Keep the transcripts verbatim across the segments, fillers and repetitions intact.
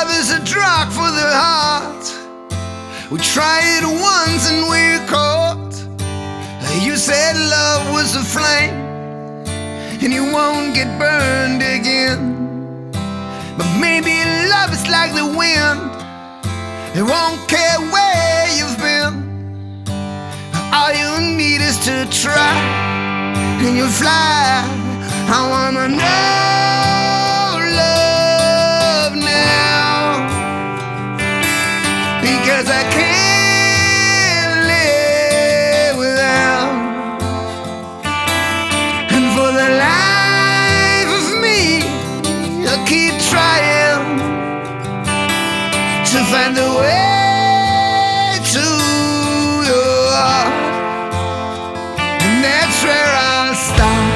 love is a drug for the heart. We try it once and we're caught. You said love was a flame and you won't get burned again. But maybe love is like the wind, it won't care where you've been. All you need is to try and you'll fly. I wanna know love now, because I can't live without. And for the life of me, I'll keep trying to find a way to your heart, and that's where I'll start.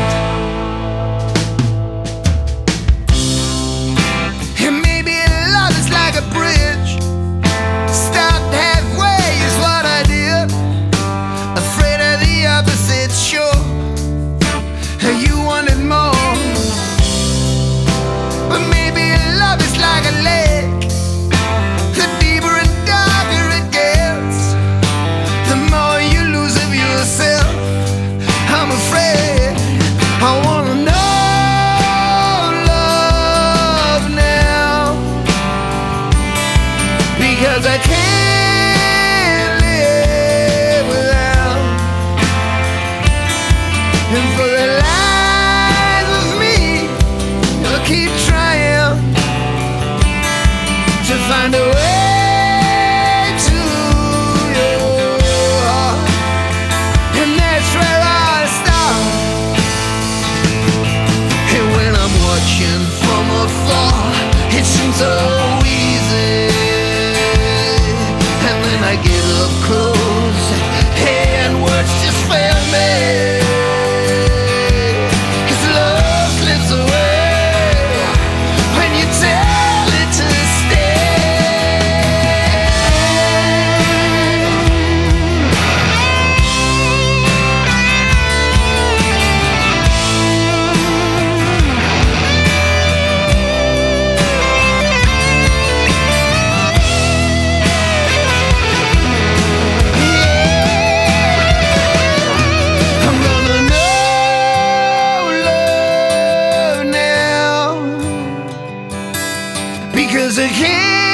And maybe love is like a bridge, stopped halfway is what I did, afraid of the opposite shore. You wanted more, but maybe love is like a lake, the deeper and darker it gets, the more you lose of yourself. I'm afraid I wanna know love now, because I can't live without. And for the life of me, I'll keep trying to find a way to your heart, and that's where I start. And when I'm watching from afar, it seems so easy, and then I get up close, hey, and words just fail me. Because I can't